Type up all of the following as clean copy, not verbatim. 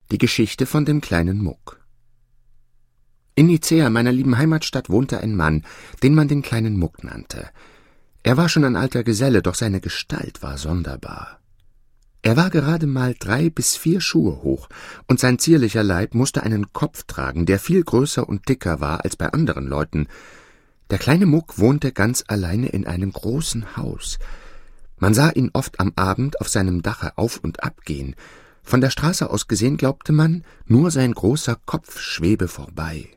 Die Geschichte von dem kleinen Muck. In Nicäa, meiner lieben Heimatstadt, wohnte ein Mann, den man den kleinen Muck nannte. Er war schon ein alter Geselle, doch seine Gestalt war sonderbar. Er war gerade mal 3 bis 4 Schuhe hoch, und sein zierlicher Leib musste einen Kopf tragen, der viel größer und dicker war als bei anderen Leuten. Der kleine Muck wohnte ganz alleine in einem großen Haus. Man sah ihn oft am Abend auf seinem Dache auf und ab gehen. Von der Straße aus gesehen glaubte man, nur sein großer Kopf schwebe vorbei.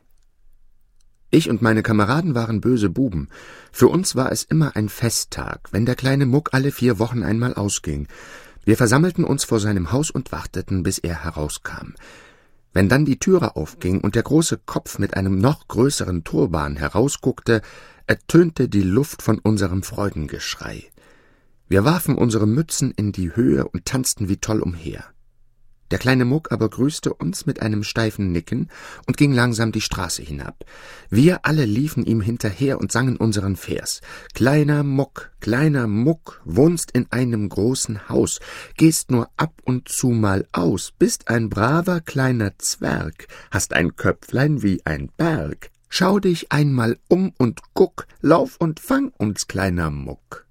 Ich und meine Kameraden waren böse Buben. Für uns war es immer ein Festtag, wenn der kleine Muck alle 4 Wochen einmal ausging. Wir versammelten uns vor seinem Haus und warteten, bis er herauskam. Wenn dann die Türe aufging und der große Kopf mit einem noch größeren Turban herausguckte, ertönte die Luft von unserem Freudengeschrei. Wir warfen unsere Mützen in die Höhe und tanzten wie toll umher. Der kleine Muck aber grüßte uns mit einem steifen Nicken und ging langsam die Straße hinab. Wir alle liefen ihm hinterher und sangen unseren Vers. Kleiner Muck, wohnst in einem großen Haus, gehst nur ab und zu mal aus, bist ein braver kleiner Zwerg, hast ein Köpflein wie ein Berg. Schau dich einmal um und guck, lauf und fang uns, kleiner Muck.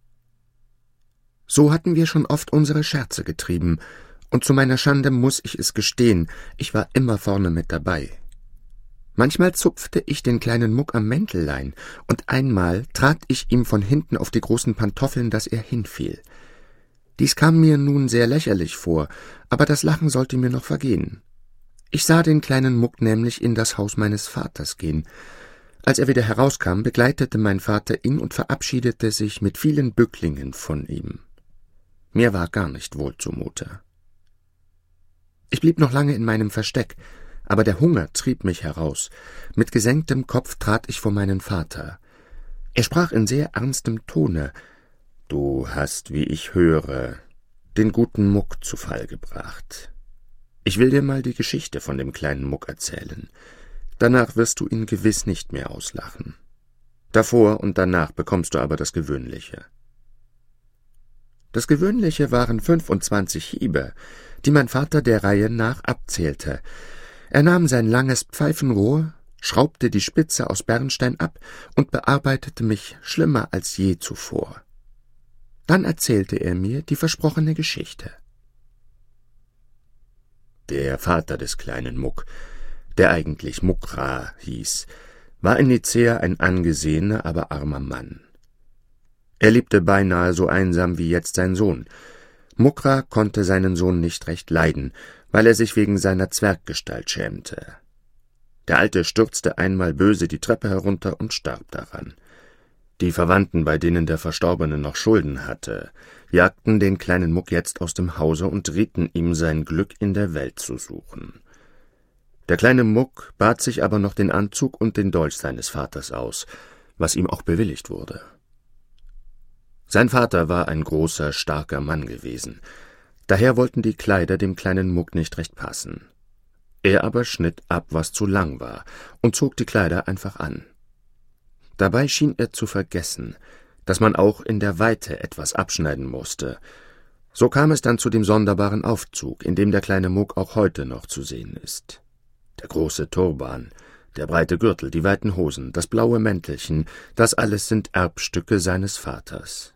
So hatten wir schon oft unsere Scherze getrieben, und zu meiner Schande muß ich es gestehen, ich war immer vorne mit dabei. Manchmal zupfte ich den kleinen Muck am Mäntellein, und einmal trat ich ihm von hinten auf die großen Pantoffeln, dass er hinfiel. Dies kam mir nun sehr lächerlich vor, aber das Lachen sollte mir noch vergehen. Ich sah den kleinen Muck nämlich in das Haus meines Vaters gehen. Als er wieder herauskam, begleitete mein Vater ihn und verabschiedete sich mit vielen Bücklingen von ihm. Mir war gar nicht wohl zumute. Ich blieb noch lange in meinem Versteck, aber der Hunger trieb mich heraus. Mit gesenktem Kopf trat ich vor meinen Vater. Er sprach in sehr ernstem Tone: »Du hast, wie ich höre, den guten Muck zu Fall gebracht. Ich will dir mal die Geschichte von dem kleinen Muck erzählen. Danach wirst du ihn gewiss nicht mehr auslachen. Davor und danach bekommst du aber das Gewöhnliche.« Das Gewöhnliche waren 25 Hiebe, die mein Vater der Reihe nach abzählte. Er nahm sein langes Pfeifenrohr, schraubte die Spitze aus Bernstein ab und bearbeitete mich schlimmer als je zuvor. Dann erzählte er mir die versprochene Geschichte. Der Vater des kleinen Muck, der eigentlich Muckra hieß, war in Nicäa ein angesehener, aber armer Mann. Er lebte beinahe so einsam wie jetzt sein Sohn. Muckra konnte seinen Sohn nicht recht leiden, weil er sich wegen seiner Zwerggestalt schämte. Der Alte stürzte einmal böse die Treppe herunter und starb daran. Die Verwandten, bei denen der Verstorbene noch Schulden hatte, jagten den kleinen Muck jetzt aus dem Hause und rieten ihm, sein Glück in der Welt zu suchen. Der kleine Muck bat sich aber noch den Anzug und den Dolch seines Vaters aus, was ihm auch bewilligt wurde. Sein Vater war ein großer, starker Mann gewesen, daher wollten die Kleider dem kleinen Muck nicht recht passen. Er aber schnitt ab, was zu lang war, und zog die Kleider einfach an. Dabei schien er zu vergessen, dass man auch in der Weite etwas abschneiden musste. So kam es dann zu dem sonderbaren Aufzug, in dem der kleine Muck auch heute noch zu sehen ist. Der große Turban, der breite Gürtel, die weiten Hosen, das blaue Mäntelchen, das alles sind Erbstücke seines Vaters.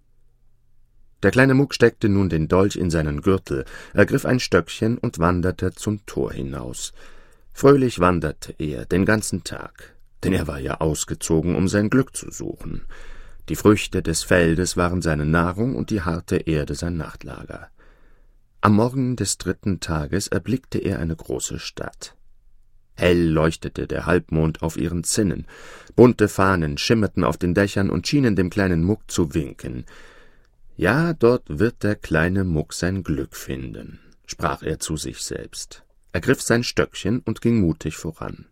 Der kleine Muck steckte nun den Dolch in seinen Gürtel, ergriff ein Stöckchen und wanderte zum Tor hinaus. Fröhlich wanderte er den ganzen Tag, denn er war ja ausgezogen, um sein Glück zu suchen. Die Früchte des Feldes waren seine Nahrung und die harte Erde sein Nachtlager. Am Morgen des 3. Tages erblickte er eine große Stadt. Hell leuchtete der Halbmond auf ihren Zinnen, bunte Fahnen schimmerten auf den Dächern und schienen dem kleinen Muck zu winken. »Ja, dort wird der kleine Muck sein Glück finden«, sprach er zu sich selbst, ergriff sein Stöckchen und ging mutig voran.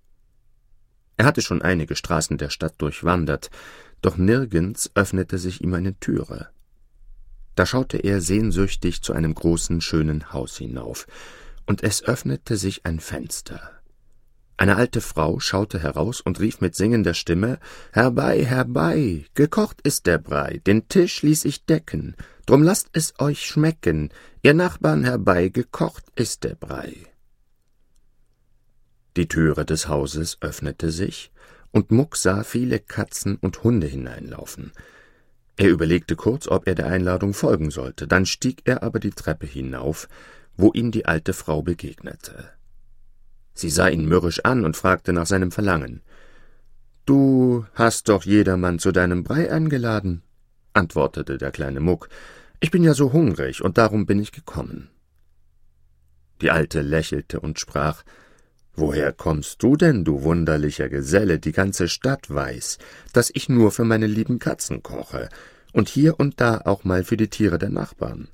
Er hatte schon einige Straßen der Stadt durchwandert, doch nirgends öffnete sich ihm eine Türe. Da schaute er sehnsüchtig zu einem großen, schönen Haus hinauf, und es öffnete sich ein Fenster. Eine alte Frau schaute heraus und rief mit singender Stimme: »Herbei, herbei, gekocht ist der Brei, den Tisch ließ ich decken, drum lasst es euch schmecken, ihr Nachbarn herbei, gekocht ist der Brei.« Die Türe des Hauses öffnete sich, und Muck sah viele Katzen und Hunde hineinlaufen. Er überlegte kurz, ob er der Einladung folgen sollte, dann stieg er aber die Treppe hinauf, wo ihm die alte Frau begegnete. Sie sah ihn mürrisch an und fragte nach seinem Verlangen. »Du hast doch jedermann zu deinem Brei eingeladen«, antwortete der kleine Muck. »Ich bin ja so hungrig, und darum bin ich gekommen.« Die Alte lächelte und sprach, »Woher kommst du denn, du wunderlicher Geselle? Die ganze Stadt weiß, dass ich nur für meine lieben Katzen koche und hier und da auch mal für die Tiere der Nachbarn.«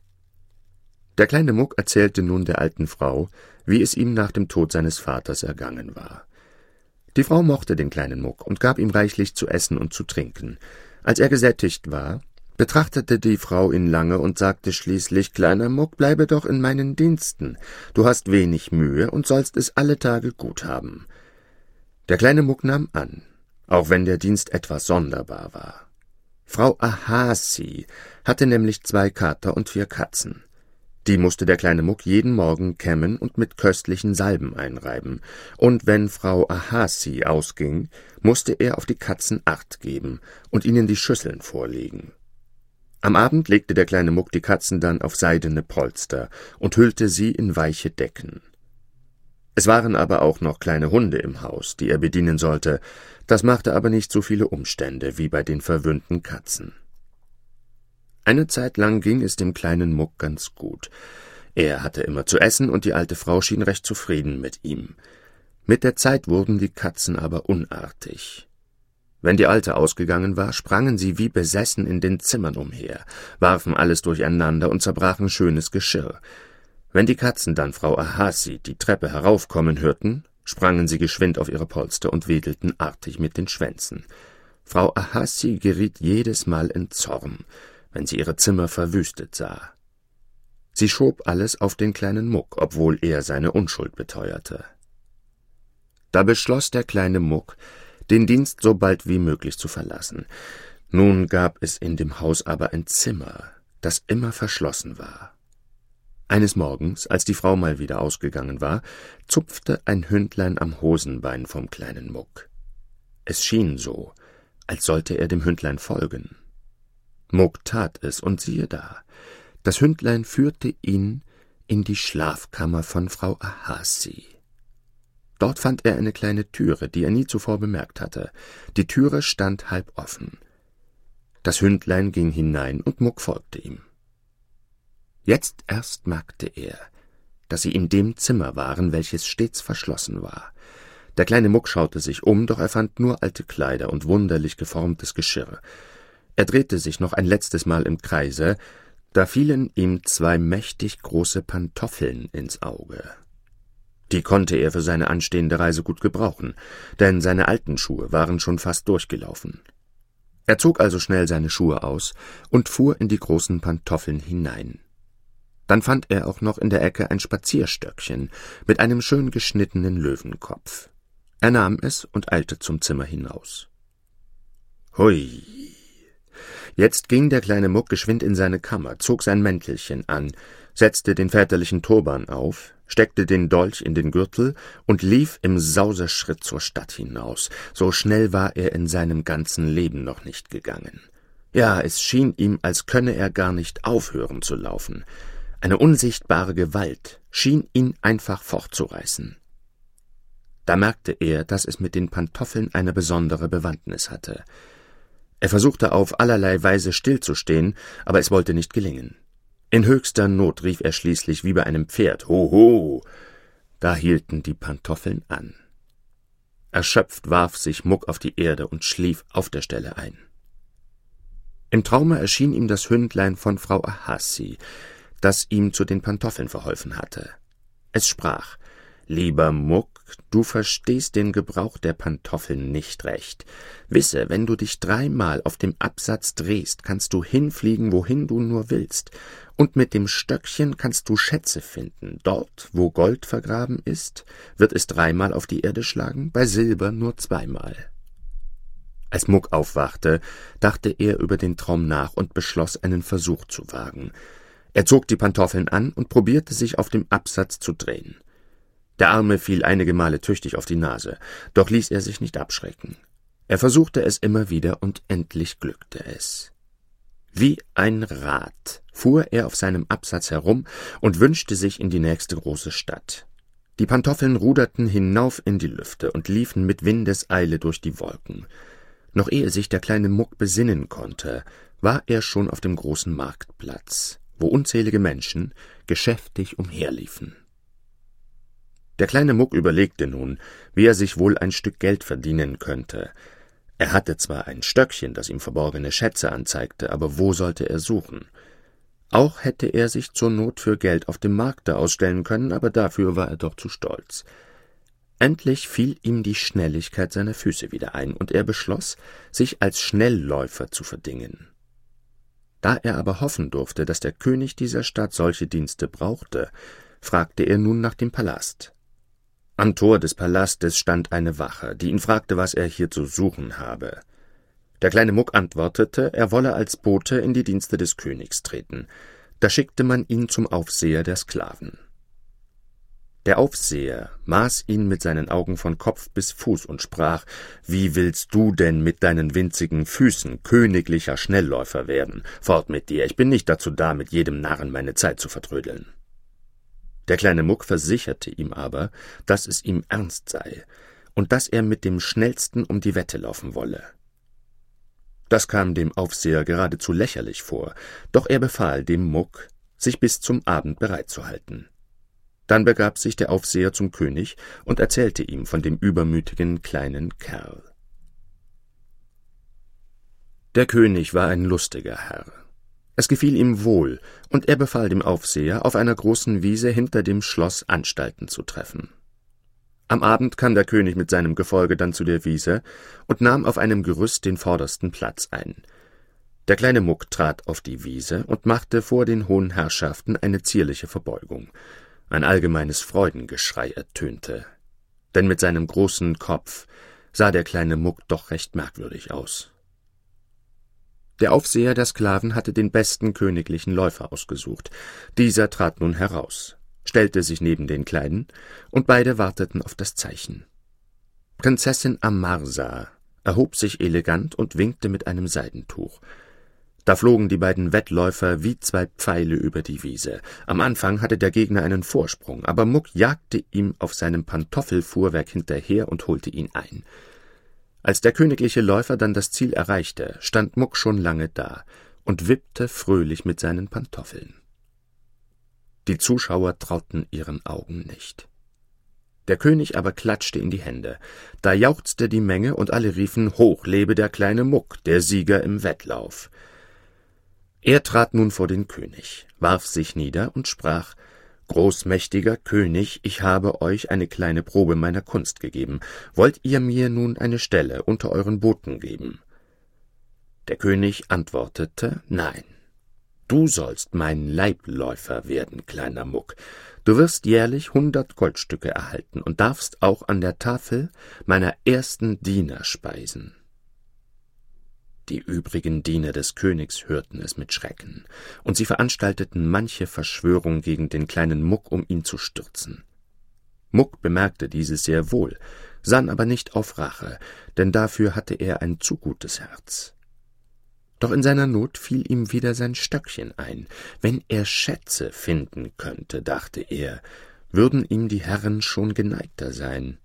Der kleine Muck erzählte nun der alten Frau, wie es ihm nach dem Tod seines Vaters ergangen war. Die Frau mochte den kleinen Muck und gab ihm reichlich zu essen und zu trinken. Als er gesättigt war, betrachtete die Frau ihn lange und sagte schließlich, »Kleiner Muck, bleibe doch in meinen Diensten. Du hast wenig Mühe und sollst es alle Tage gut haben.« Der kleine Muck nahm an, auch wenn der Dienst etwas sonderbar war. Frau Ahasi hatte nämlich 2 Kater und 4 Katzen. Die musste der kleine Muck jeden Morgen kämmen und mit köstlichen Salben einreiben, und wenn Frau Ahasi ausging, musste er auf die Katzen Acht geben und ihnen die Schüsseln vorlegen. Am Abend legte der kleine Muck die Katzen dann auf seidene Polster und hüllte sie in weiche Decken. Es waren aber auch noch kleine Hunde im Haus, die er bedienen sollte, das machte aber nicht so viele Umstände wie bei den verwöhnten Katzen. Eine Zeit lang ging es dem kleinen Muck ganz gut. Er hatte immer zu essen, und die alte Frau schien recht zufrieden mit ihm. Mit der Zeit wurden die Katzen aber unartig. Wenn die Alte ausgegangen war, sprangen sie wie besessen in den Zimmern umher, warfen alles durcheinander und zerbrachen schönes Geschirr. Wenn die Katzen dann Frau Ahasi die Treppe heraufkommen hörten, sprangen sie geschwind auf ihre Polster und wedelten artig mit den Schwänzen. Frau Ahasi geriet jedes Mal in Zorn, wenn sie ihre Zimmer verwüstet sah. Sie schob alles auf den kleinen Muck, obwohl er seine Unschuld beteuerte. Da beschloss der kleine Muck, den Dienst so bald wie möglich zu verlassen. Nun gab es in dem Haus aber ein Zimmer, das immer verschlossen war. Eines Morgens, als die Frau mal wieder ausgegangen war, zupfte ein Hündlein am Hosenbein vom kleinen Muck. Es schien so, als sollte er dem Hündlein folgen. Muck tat es, und siehe da, das Hündlein führte ihn in die Schlafkammer von Frau Ahasi. Dort fand er eine kleine Türe, die er nie zuvor bemerkt hatte. Die Türe stand halb offen. Das Hündlein ging hinein, und Muck folgte ihm. Jetzt erst merkte er, dass sie in dem Zimmer waren, welches stets verschlossen war. Der kleine Muck schaute sich um, doch er fand nur alte Kleider und wunderlich geformtes Geschirr. Er drehte sich noch ein letztes Mal im Kreise, da fielen ihm 2 mächtig große Pantoffeln ins Auge. Die konnte er für seine anstehende Reise gut gebrauchen, denn seine alten Schuhe waren schon fast durchgelaufen. Er zog also schnell seine Schuhe aus und fuhr in die großen Pantoffeln hinein. Dann fand er auch noch in der Ecke ein Spazierstöckchen mit einem schön geschnittenen Löwenkopf. Er nahm es und eilte zum Zimmer hinaus. Hui! Jetzt ging der kleine Muck geschwind in seine Kammer, zog sein Mäntelchen an, setzte den väterlichen Turban auf, steckte den Dolch in den Gürtel und lief im Sauseschritt zur Stadt hinaus. So schnell war er in seinem ganzen Leben noch nicht gegangen. Ja, es schien ihm, als könne er gar nicht aufhören zu laufen. Eine unsichtbare Gewalt schien ihn einfach fortzureißen. Da merkte er, dass es mit den Pantoffeln eine besondere Bewandtnis hatte. Er versuchte auf allerlei Weise stillzustehen, aber es wollte nicht gelingen. In höchster Not rief er schließlich wie bei einem Pferd, »Hoho!« Da hielten die Pantoffeln an. Erschöpft warf sich Muck auf die Erde und schlief auf der Stelle ein. Im Traume erschien ihm das Hündlein von Frau Ahasi, das ihm zu den Pantoffeln verholfen hatte. Es sprach, »Lieber Muck, du verstehst den Gebrauch der Pantoffeln nicht recht. Wisse, wenn du dich 3-mal auf dem Absatz drehst, kannst du hinfliegen, wohin du nur willst, und mit dem Stöckchen kannst du Schätze finden. Dort, wo Gold vergraben ist, wird es 3-mal auf die Erde schlagen, bei Silber nur 2-mal. Als Muck aufwachte, dachte er über den Traum nach und beschloss, einen Versuch zu wagen. Er zog die Pantoffeln an und probierte sich auf dem Absatz zu drehen. Der Arme fiel einige Male tüchtig auf die Nase, doch ließ er sich nicht abschrecken. Er versuchte es immer wieder, und endlich glückte es. Wie ein Rad fuhr er auf seinem Absatz herum und wünschte sich in die nächste große Stadt. Die Pantoffeln ruderten hinauf in die Lüfte und liefen mit Windeseile durch die Wolken. Noch ehe sich der kleine Muck besinnen konnte, war er schon auf dem großen Marktplatz, wo unzählige Menschen geschäftig umherliefen. Der kleine Muck überlegte nun, wie er sich wohl ein Stück Geld verdienen könnte. Er hatte zwar ein Stöckchen, das ihm verborgene Schätze anzeigte, aber wo sollte er suchen? Auch hätte er sich zur Not für Geld auf dem Markte ausstellen können, aber dafür war er doch zu stolz. Endlich fiel ihm die Schnelligkeit seiner Füße wieder ein, und er beschloss, sich als Schnellläufer zu verdingen. Da er aber hoffen durfte, dass der König dieser Stadt solche Dienste brauchte, fragte er nun nach dem Palast. Am Tor des Palastes stand eine Wache, die ihn fragte, was er hier zu suchen habe. Der kleine Muck antwortete, er wolle als Bote in die Dienste des Königs treten. Da schickte man ihn zum Aufseher der Sklaven. Der Aufseher maß ihn mit seinen Augen von Kopf bis Fuß und sprach: »Wie willst du denn mit deinen winzigen Füßen königlicher Schnellläufer werden? Fort mit dir, ich bin nicht dazu da, mit jedem Narren meine Zeit zu vertrödeln.« Der kleine Muck versicherte ihm aber, dass es ihm ernst sei und dass er mit dem Schnellsten um die Wette laufen wolle. Das kam dem Aufseher geradezu lächerlich vor, doch er befahl dem Muck, sich bis zum Abend bereitzuhalten. Dann begab sich der Aufseher zum König und erzählte ihm von dem übermütigen kleinen Kerl. Der König war ein lustiger Herr. Es gefiel ihm wohl, und er befahl dem Aufseher, auf einer großen Wiese hinter dem Schloss Anstalten zu treffen. Am Abend kam der König mit seinem Gefolge dann zu der Wiese und nahm auf einem Gerüst den vordersten Platz ein. Der kleine Muck trat auf die Wiese und machte vor den hohen Herrschaften eine zierliche Verbeugung. Ein allgemeines Freudengeschrei ertönte, denn mit seinem großen Kopf sah der kleine Muck doch recht merkwürdig aus. Der Aufseher der Sklaven hatte den besten königlichen Läufer ausgesucht. Dieser trat nun heraus, stellte sich neben den Kleinen, und beide warteten auf das Zeichen. Prinzessin Amarsa erhob sich elegant und winkte mit einem Seidentuch. Da flogen die beiden Wettläufer wie zwei Pfeile über die Wiese. Am Anfang hatte der Gegner einen Vorsprung, aber Muck jagte ihm auf seinem Pantoffelfuhrwerk hinterher und holte ihn ein. Als der königliche Läufer dann das Ziel erreichte, stand Muck schon lange da und wippte fröhlich mit seinen Pantoffeln. Die Zuschauer trauten ihren Augen nicht. Der König aber klatschte in die Hände. Da jauchzte die Menge, und alle riefen: »Hoch lebe der kleine Muck, der Sieger im Wettlauf!« Er trat nun vor den König, warf sich nieder und sprach: »Großmächtiger König, ich habe euch eine kleine Probe meiner Kunst gegeben. Wollt ihr mir nun eine Stelle unter euren Boten geben?« Der König antwortete: »Nein. Du sollst mein Leibläufer werden, kleiner Muck. Du wirst jährlich 100 Goldstücke erhalten und darfst auch an der Tafel meiner ersten Diener speisen.« Die übrigen Diener des Königs hörten es mit Schrecken, und sie veranstalteten manche Verschwörung gegen den kleinen Muck, um ihn zu stürzen. Muck bemerkte dieses sehr wohl, sann aber nicht auf Rache, denn dafür hatte er ein zu gutes Herz. Doch in seiner Not fiel ihm wieder sein Stöckchen ein. Wenn er Schätze finden könnte, dachte er, würden ihm die Herren schon geneigter sein.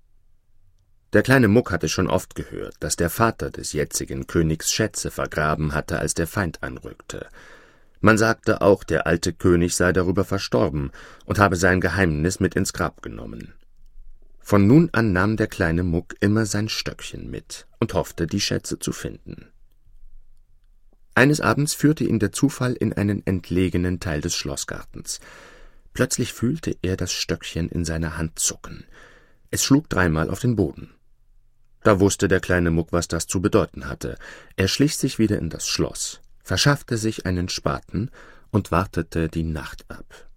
Der kleine Muck hatte schon oft gehört, dass der Vater des jetzigen Königs Schätze vergraben hatte, als der Feind anrückte. Man sagte auch, der alte König sei darüber verstorben und habe sein Geheimnis mit ins Grab genommen. Von nun an nahm der kleine Muck immer sein Stöckchen mit und hoffte, die Schätze zu finden. Eines Abends führte ihn der Zufall in einen entlegenen Teil des Schlossgartens. Plötzlich fühlte er das Stöckchen in seiner Hand zucken. Es schlug dreimal auf den Boden. Da wusste der kleine Muck, was das zu bedeuten hatte. Er schlich sich wieder in das Schloss, verschaffte sich einen Spaten und wartete die Nacht ab.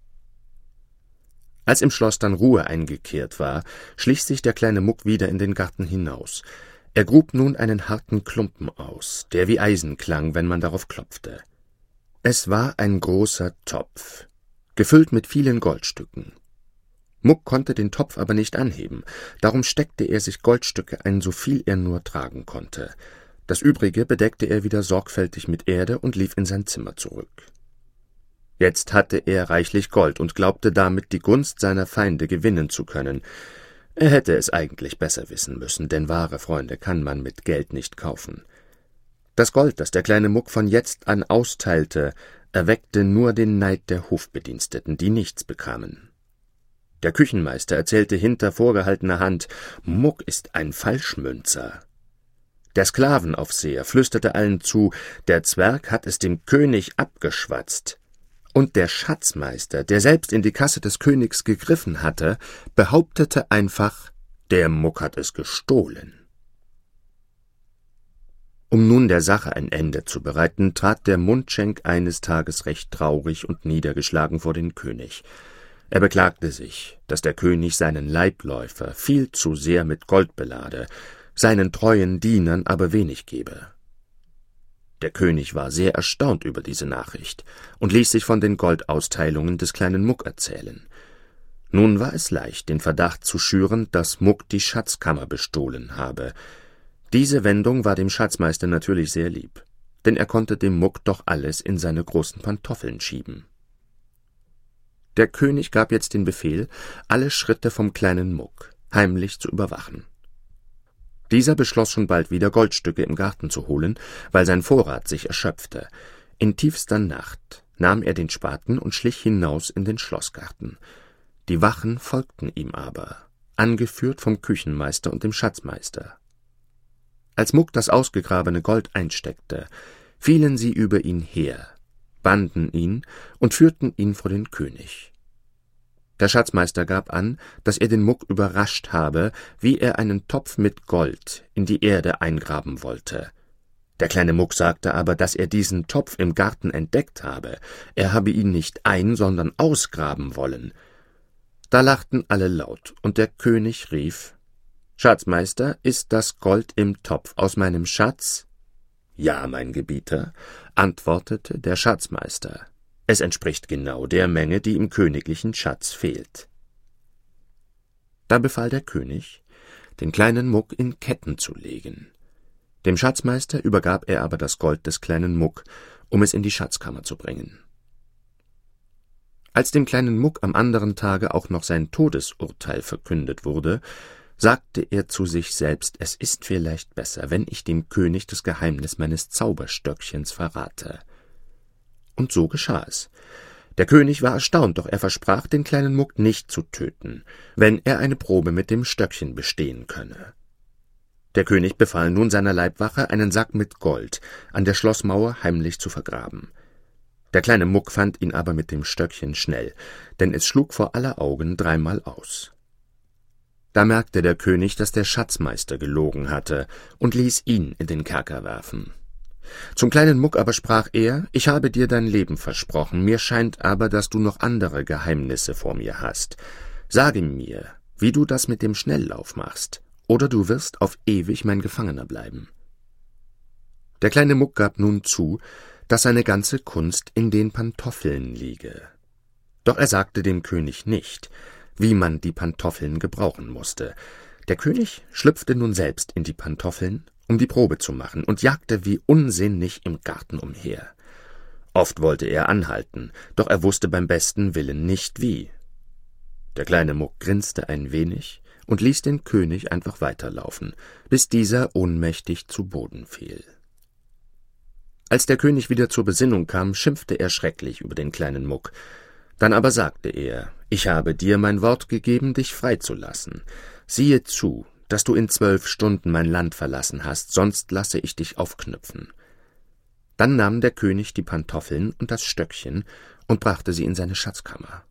Als im Schloss dann Ruhe eingekehrt war, schlich sich der kleine Muck wieder in den Garten hinaus. Er grub nun einen harten Klumpen aus, der wie Eisen klang, wenn man darauf klopfte. Es war ein großer Topf, gefüllt mit vielen Goldstücken. Muck konnte den Topf aber nicht anheben, darum steckte er sich Goldstücke ein, so viel er nur tragen konnte. Das Übrige bedeckte er wieder sorgfältig mit Erde und lief in sein Zimmer zurück. Jetzt hatte er reichlich Gold und glaubte damit die Gunst seiner Feinde gewinnen zu können. Er hätte es eigentlich besser wissen müssen, denn wahre Freunde kann man mit Geld nicht kaufen. Das Gold, das der kleine Muck von jetzt an austeilte, erweckte nur den Neid der Hofbediensteten, die nichts bekamen. Der Küchenmeister erzählte hinter vorgehaltener Hand, Muck ist ein Falschmünzer. Der Sklavenaufseher flüsterte allen zu, der Zwerg hat es dem König abgeschwatzt. Und der Schatzmeister, der selbst in die Kasse des Königs gegriffen hatte, behauptete einfach, der Muck hat es gestohlen. Um nun der Sache ein Ende zu bereiten, trat der Mundschenk eines Tages recht traurig und niedergeschlagen vor den König. Er beklagte sich, dass der König seinen Leibläufer viel zu sehr mit Gold belade, seinen treuen Dienern aber wenig gebe. Der König war sehr erstaunt über diese Nachricht und ließ sich von den Goldausteilungen des kleinen Muck erzählen. Nun war es leicht, den Verdacht zu schüren, dass Muck die Schatzkammer bestohlen habe. Diese Wendung war dem Schatzmeister natürlich sehr lieb, denn er konnte dem Muck doch alles in seine großen Pantoffeln schieben. Der König gab jetzt den Befehl, alle Schritte vom kleinen Muck heimlich zu überwachen. Dieser beschloss schon bald wieder Goldstücke im Garten zu holen, weil sein Vorrat sich erschöpfte. In tiefster Nacht nahm er den Spaten und schlich hinaus in den Schlossgarten. Die Wachen folgten ihm aber, angeführt vom Küchenmeister und dem Schatzmeister. Als Muck das ausgegrabene Gold einsteckte, fielen sie über ihn her, banden ihn und führten ihn vor den König. Der Schatzmeister gab an, dass er den Muck überrascht habe, wie er einen Topf mit Gold in die Erde eingraben wollte. Der kleine Muck sagte aber, dass er diesen Topf im Garten entdeckt habe, er habe ihn nicht sondern ausgraben wollen. Da lachten alle laut, und der König rief, »Schatzmeister, ist das Gold im Topf aus meinem Schatz?« »Ja, mein Gebieter«, antwortete der Schatzmeister, »es entspricht genau der Menge, die im königlichen Schatz fehlt.« Da befahl der König, den kleinen Muck in Ketten zu legen. Dem Schatzmeister übergab er aber das Gold des kleinen Muck, um es in die Schatzkammer zu bringen. Als dem kleinen Muck am anderen Tage auch noch sein Todesurteil verkündet wurde, sagte er zu sich selbst, es ist vielleicht besser, wenn ich dem König das Geheimnis meines Zauberstöckchens verrate. Und so geschah es. Der König war erstaunt, doch er versprach, den kleinen Muck nicht zu töten, wenn er eine Probe mit dem Stöckchen bestehen könne. Der König befahl nun seiner Leibwache, einen Sack mit Gold an der Schlossmauer heimlich zu vergraben. Der kleine Muck fand ihn aber mit dem Stöckchen schnell, denn es schlug vor aller Augen 3-mal aus. Da merkte der König, dass der Schatzmeister gelogen hatte, und ließ ihn in den Kerker werfen. Zum kleinen Muck aber sprach er, »Ich habe dir dein Leben versprochen, mir scheint aber, dass du noch andere Geheimnisse vor mir hast. Sage mir, wie du das mit dem Schnelllauf machst, oder du wirst auf ewig mein Gefangener bleiben.« Der kleine Muck gab nun zu, dass seine ganze Kunst in den Pantoffeln liege. Doch er sagte dem König nicht, wie man die Pantoffeln gebrauchen musste. Der König schlüpfte nun selbst in die Pantoffeln, um die Probe zu machen, und jagte wie unsinnig im Garten umher. Oft wollte er anhalten, doch er wusste beim besten Willen nicht wie. Der kleine Muck grinste ein wenig und ließ den König einfach weiterlaufen, bis dieser ohnmächtig zu Boden fiel. Als der König wieder zur Besinnung kam, schimpfte er schrecklich über den kleinen Muck. Dann aber sagte er, »Ich habe dir mein Wort gegeben, dich freizulassen. Siehe zu, dass du in 12 Stunden mein Land verlassen hast, sonst lasse ich dich aufknüpfen.« Dann nahm der König die Pantoffeln und das Stöckchen und brachte sie in seine Schatzkammer.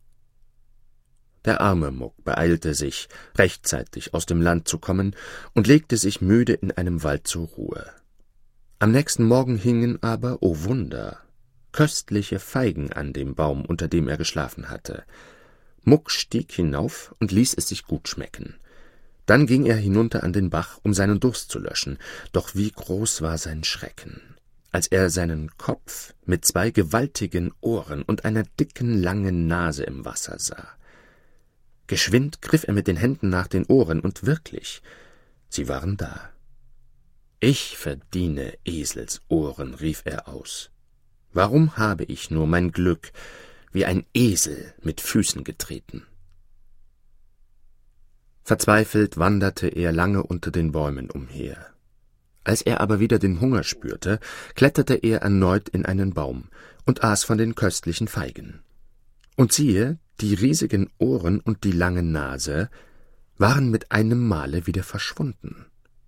Der arme Muck beeilte sich, rechtzeitig aus dem Land zu kommen, und legte sich müde in einem Wald zur Ruhe. Am nächsten Morgen hingen aber, o Wunder, köstliche Feigen an dem Baum, unter dem er geschlafen hatte. Muck stieg hinauf und ließ es sich gut schmecken. Dann ging er hinunter an den Bach, um seinen Durst zu löschen, doch wie groß war sein Schrecken, als er seinen Kopf mit 2 gewaltigen Ohren und einer dicken, langen Nase im Wasser sah. Geschwind griff er mit den Händen nach den Ohren, und wirklich, sie waren da. »Ich verdiene Eselsohren«, rief er aus. »Warum habe ich nur mein Glück wie ein Esel mit Füßen getreten?« Verzweifelt wanderte er lange unter den Bäumen umher. Als er aber wieder den Hunger spürte, kletterte er erneut in einen Baum und aß von den köstlichen Feigen. Und siehe, die riesigen Ohren und die lange Nase waren mit einem Male wieder verschwunden.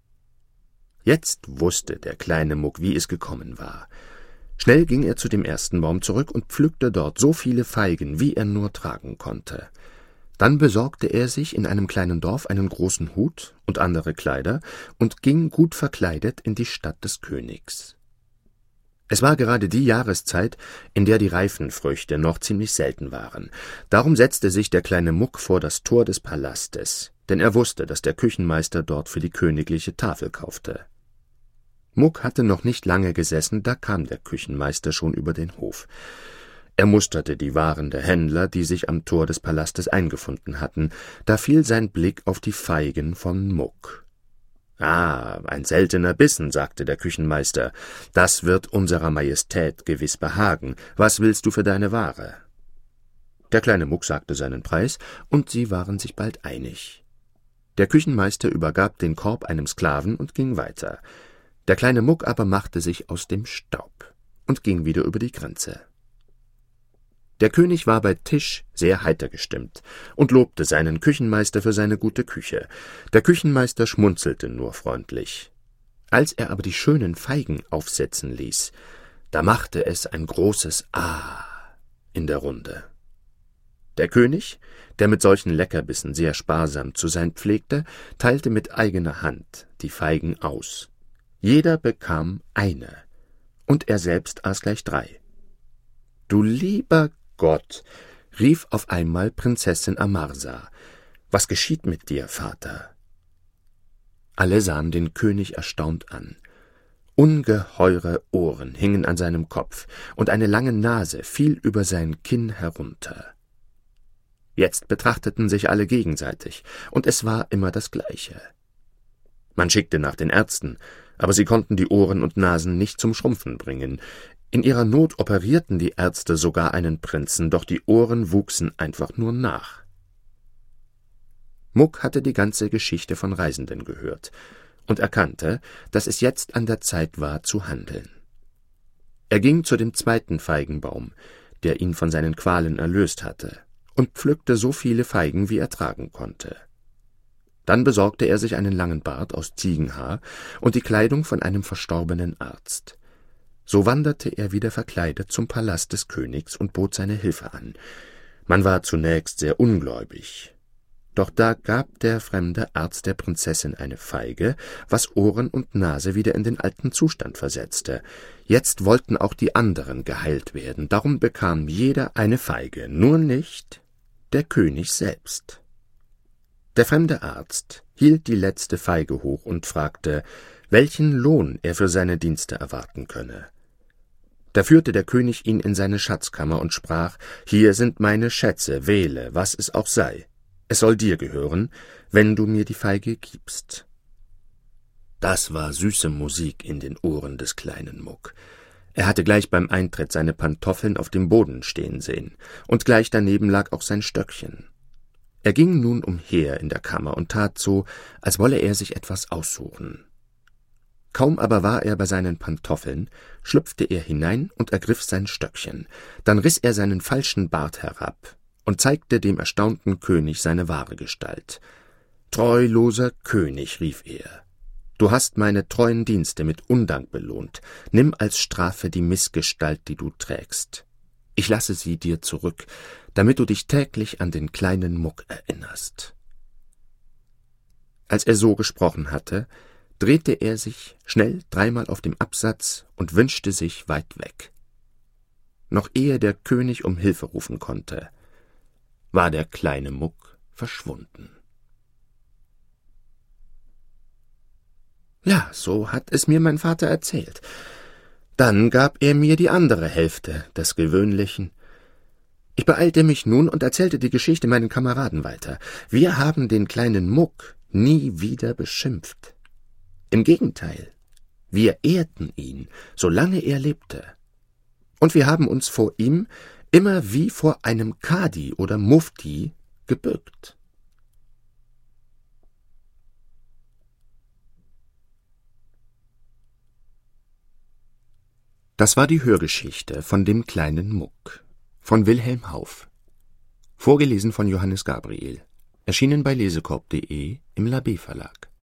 Jetzt wusste der kleine Muck, wie es gekommen war. Schnell ging er zu dem ersten Baum zurück und pflückte dort so viele Feigen, wie er nur tragen konnte. Dann besorgte er sich in einem kleinen Dorf einen großen Hut und andere Kleider und ging gut verkleidet in die Stadt des Königs. Es war gerade die Jahreszeit, in der die reifen Früchte noch ziemlich selten waren. Darum setzte sich der kleine Muck vor das Tor des Palastes, denn er wusste, dass der Küchenmeister dort für die königliche Tafel kaufte. Muck hatte noch nicht lange gesessen, da kam der Küchenmeister schon über den Hof. Er musterte die Waren der Händler, die sich am Tor des Palastes eingefunden hatten. Da fiel sein Blick auf die Feigen von Muck. »Ah, ein seltener Bissen«, sagte der Küchenmeister, »das wird unserer Majestät gewiss behagen. Was willst du für deine Ware?« Der kleine Muck sagte seinen Preis, und sie waren sich bald einig. Der Küchenmeister übergab den Korb einem Sklaven und ging weiter. Der kleine Muck aber machte sich aus dem Staub und ging wieder über die Grenze. Der König war bei Tisch sehr heiter gestimmt und lobte seinen Küchenmeister für seine gute Küche. Der Küchenmeister schmunzelte nur freundlich. Als er aber die schönen Feigen aufsetzen ließ, da machte es ein großes »Ah« in der Runde. Der König, der mit solchen Leckerbissen sehr sparsam zu sein pflegte, teilte mit eigener Hand die Feigen aus. Jeder bekam eine, und er selbst aß gleich 3. »Du lieber Gott«, rief auf einmal Prinzessin Amarsa, »was geschieht mit dir, Vater?« Alle sahen den König erstaunt an. Ungeheure Ohren hingen an seinem Kopf, und eine lange Nase fiel über sein Kinn herunter. Jetzt betrachteten sich alle gegenseitig, und es war immer das Gleiche. Man schickte nach den Ärzten, aber sie konnten die Ohren und Nasen nicht zum Schrumpfen bringen. In ihrer Not operierten die Ärzte sogar einen Prinzen, doch die Ohren wuchsen einfach nur nach. Muck hatte die ganze Geschichte von Reisenden gehört und erkannte, dass es jetzt an der Zeit war, zu handeln. Er ging zu dem zweiten Feigenbaum, der ihn von seinen Qualen erlöst hatte, und pflückte so viele Feigen, wie er tragen konnte. Dann besorgte er sich einen langen Bart aus Ziegenhaar und die Kleidung von einem verstorbenen Arzt. So wanderte er wieder verkleidet zum Palast des Königs und bot seine Hilfe an. Man war zunächst sehr ungläubig. Doch da gab der fremde Arzt der Prinzessin eine Feige, was Ohren und Nase wieder in den alten Zustand versetzte. Jetzt wollten auch die anderen geheilt werden, darum bekam jeder eine Feige, nur nicht der König selbst. Der fremde Arzt hielt die letzte Feige hoch und fragte, welchen Lohn er für seine Dienste erwarten könne. Da führte der König ihn in seine Schatzkammer und sprach, »Hier sind meine Schätze, wähle, was es auch sei. Es soll dir gehören, wenn du mir die Feige gibst.« Das war süße Musik in den Ohren des kleinen Muck. Er hatte gleich beim Eintritt seine Pantoffeln auf dem Boden stehen sehen, und gleich daneben lag auch sein Stöckchen. Er ging nun umher in der Kammer und tat so, als wolle er sich etwas aussuchen. Kaum aber war er bei seinen Pantoffeln, schlüpfte er hinein und ergriff sein Stöckchen. Dann riß er seinen falschen Bart herab und zeigte dem erstaunten König seine wahre Gestalt. »Treuloser König«, rief er, »du hast meine treuen Dienste mit Undank belohnt. Nimm als Strafe die Missgestalt, die du trägst. Ich lasse sie dir zurück, damit du dich täglich an den kleinen Muck erinnerst.« Als er so gesprochen hatte, drehte er sich schnell 3-mal auf dem Absatz und wünschte sich weit weg. Noch ehe der König um Hilfe rufen konnte, war der kleine Muck verschwunden. Ja, so hat es mir mein Vater erzählt. Dann gab er mir die andere Hälfte des Gewöhnlichen. Ich beeilte mich nun und erzählte die Geschichte meinen Kameraden weiter. Wir haben den kleinen Muck nie wieder beschimpft. Im Gegenteil, wir ehrten ihn, solange er lebte. Und wir haben uns vor ihm immer wie vor einem Kadi oder Mufti gebückt. Das war die Hörgeschichte von dem kleinen Muck von Wilhelm Hauff, vorgelesen von Johannes Gabriel, erschienen bei lesekorb.de im Labé Verlag.